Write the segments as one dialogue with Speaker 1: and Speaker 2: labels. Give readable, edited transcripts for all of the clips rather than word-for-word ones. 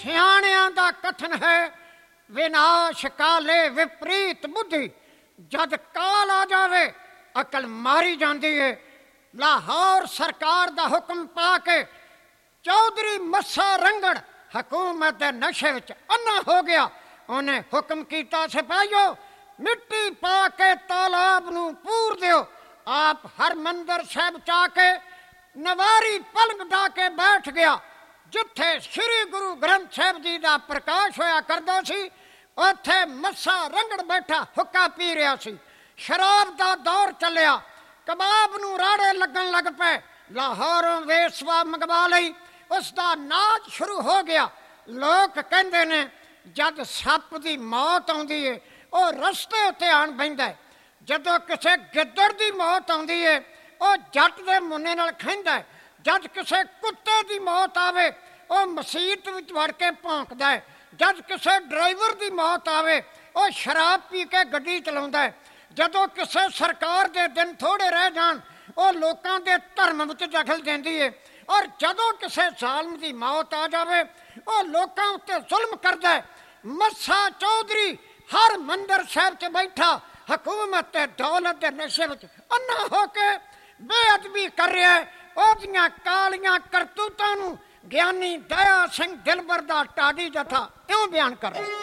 Speaker 1: ਸਿਆਣਿਆਂ ਦਾ ਕਥਨ ਹੈ, ਵਿਨਾਸ਼ ਕਾਲੇ ਵਿਪਰੀਤ ਬੁੱਧੀ। ਜਦ ਕਾਲ ਆ ਜਾਵੇ ਅਕਲ ਮਾਰੀ ਜਾਂਦੀ ਹੈ। ਲਾਹੌਰ ਸਰਕਾਰ ਦਾ ਹੁਕਮ ਪਾ ਕੇ ਚੌਧਰੀ ਮੱਸਾ ਰੰਗੜ ਹਕੂਮਤ ਦੇ ਨਸ਼ੇ ਵਿੱਚ ਅੰਨਾ ਹੋ ਗਿਆ। ਉਹਨੇ ਹੁਕਮ ਕੀਤਾ, ਸਿਪਾਹੀਓ ਮਿੱਟੀ ਪਾ ਕੇ ਤਾਲਾਬ ਨੂੰ ਪੂਰ ਦਿਓ। ਆਪ ਹਰਮੰਦਰ ਸਾਹਿਬ ਚਾ ਕੇ ਨਵਾਰੀ ਪਲੰਗ ਢਾ ਕੇ ਬੈਠ ਗਿਆ। ਜਿੱਥੇ ਸ੍ਰੀ ਗੁਰੂ ਗ੍ਰੰਥ ਸਾਹਿਬ ਜੀ ਦਾ ਪ੍ਰਕਾਸ਼ ਹੋਇਆ ਕਰਦਾ ਸੀ, ਉੱਥੇ ਮੱਸਾ ਰੰਗੜ ਬੈਠਾ ਹੁੱਕਾ ਪੀ ਰਿਹਾ ਸੀ। ਸ਼ਰਾਬ ਦਾ ਦੌਰ ਚੱਲਿਆ, ਕਬਾਬ ਨੂੰ ਰਾੜੇ ਲੱਗਣ ਲੱਗ ਪਏ। ਲਾਹੌਰੋਂ ਵੇਸਵਾ ਮੰਗਵਾ ਲਈ, ਉਸ ਦਾ ਨਾਚ ਸ਼ੁਰੂ ਹੋ ਗਿਆ। ਲੋਕ ਕਹਿੰਦੇ ਨੇ ਜਦ ਸੱਪ ਦੀ ਮੌਤ ਆਉਂਦੀ ਹੈ ਉਹ ਰਸਤੇ ਉੱਤੇ ਆਣ ਬਹਿੰਦਾ ਹੈ। ਜਦੋਂ ਕਿਸੇ ਗਿੱਦੜ ਦੀ ਮੌਤ ਆਉਂਦੀ ਹੈ ਉਹ ਜੱਟ ਦੇ ਮੁੰਨੇ ਨਾਲ ਖਹਿੰਦਾ ਹੈ। ਜਦ ਕਿਸੇ ਕੁੱਤੇ ਦੀ ਮੌਤ ਆਵੇ ਉਹ ਮਸੀਤ ਵਿੱਚ ਵੜ ਕੇ ਭੌਂਕਦਾ ਹੈ। ਜਦ ਕਿਸੇ ਡਰਾਈਵਰ ਦੀ ਮੌਤ ਆਵੇ ਉਹ ਸ਼ਰਾਬ ਪੀ ਕੇ ਗੱਡੀ ਚਲਾਉਂਦਾ ਹੈ। ਜਦੋਂ ਕਿਸੇ ਸਰਕਾਰ ਦੇ ਦਿਨ ਥੋੜ੍ਹੇ ਰਹਿ ਜਾਣ ਉਹ ਲੋਕਾਂ ਦੇ ਧਰਮ ਵਿੱਚ ਦਖਲ ਦਿੰਦੀ ਹੈ। ਔਰ ਜਦੋਂ ਕਿਸੇ ਜ਼ਾਲਮ ਦੀ ਮੌਤ ਆ ਜਾਵੇ ਉਹ ਲੋਕਾਂ ਉੱਤੇ ਜ਼ੁਲਮ ਕਰਦਾ ਹੈ। ਮੱਸਾ ਚੌਧਰੀ ਹਰਮੰਦਰ ਸਾਹਿਬ 'ਚ ਬੈਠਾ ਹਕੂਮਤ ਤੇ ਦੌਲਤ ਦੇ ਨਸ਼ੇ ਵਿੱਚ ਅੰਨਾ ਹੋ ਕੇ ਬੇਅਦਬੀ ਕਰ ਰਿਹਾ ਹੈ। ਉਹਦੀਆਂ ਕਾਲੀਆਂ ਕਰਤੂਤਾਂ ਨੂੰ ਗਿਆਨੀ ਦਇਆ ਸਿੰਘ ਦਿਲਬਰ ਦਾ ਟਾਡੀ ਜਥਾ ਇਉਂ ਬਿਆਨ ਕਰ ਰਿਹਾ।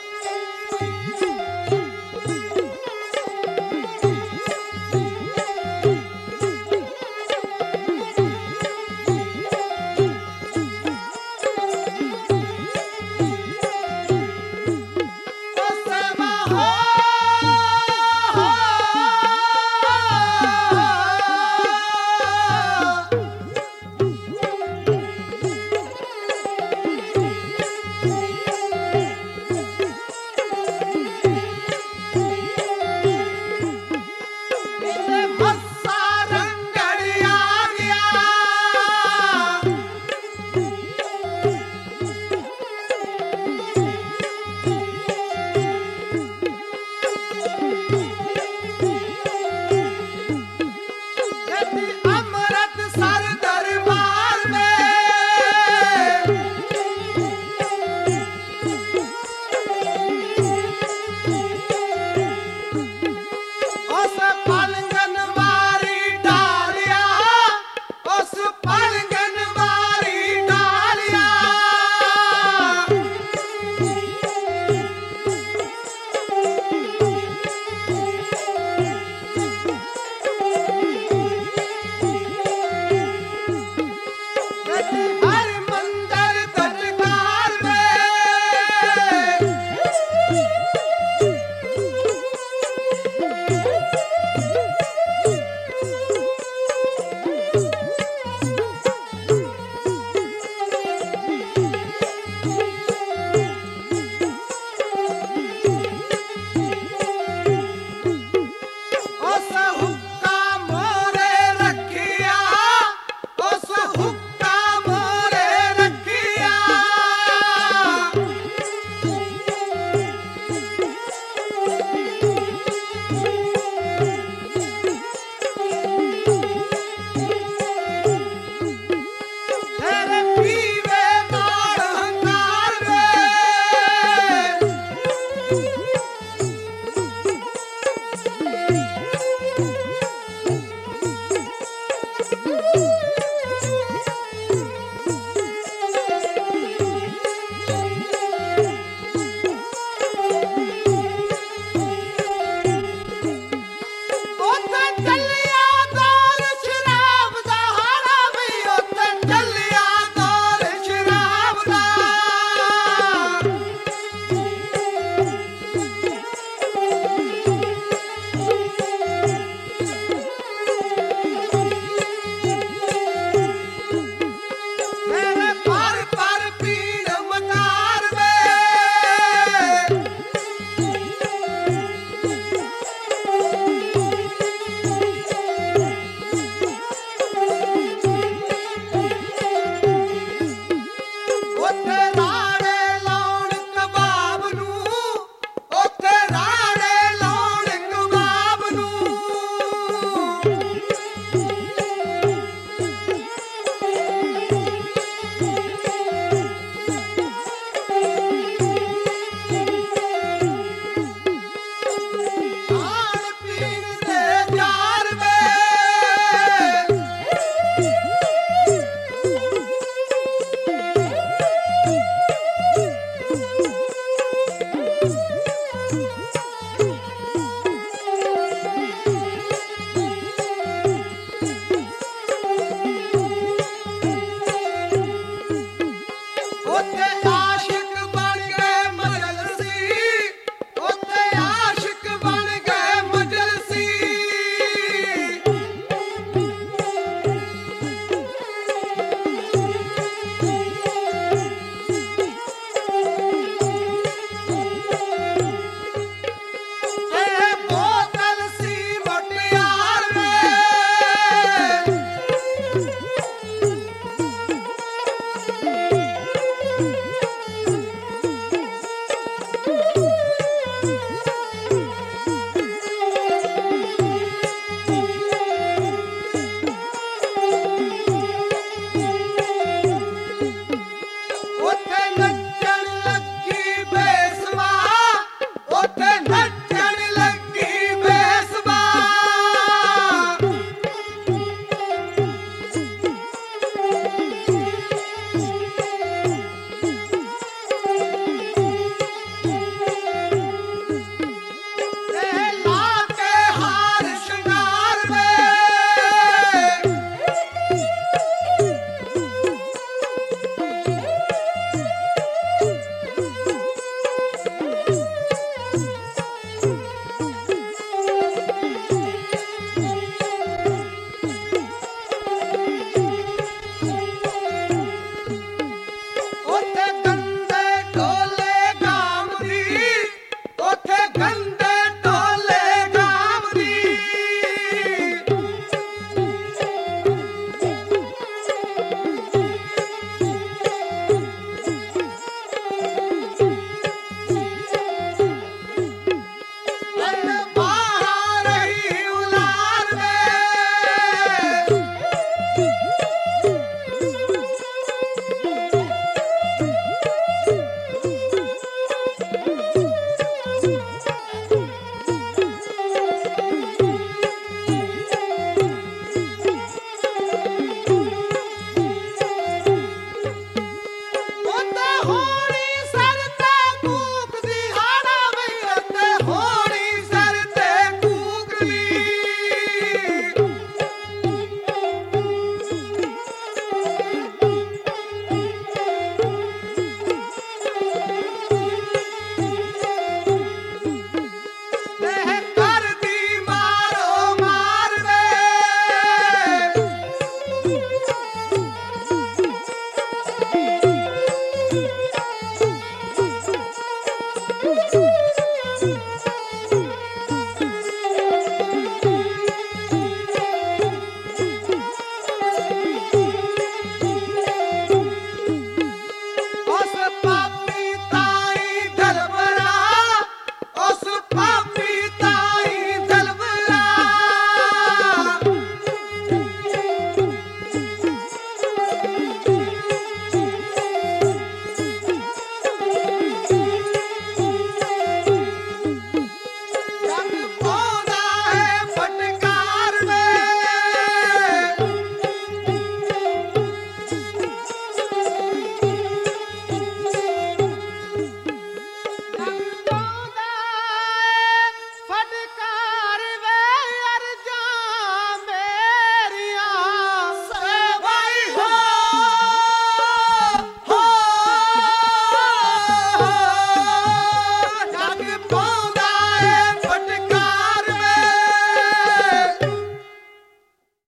Speaker 2: ਨੱਚੇ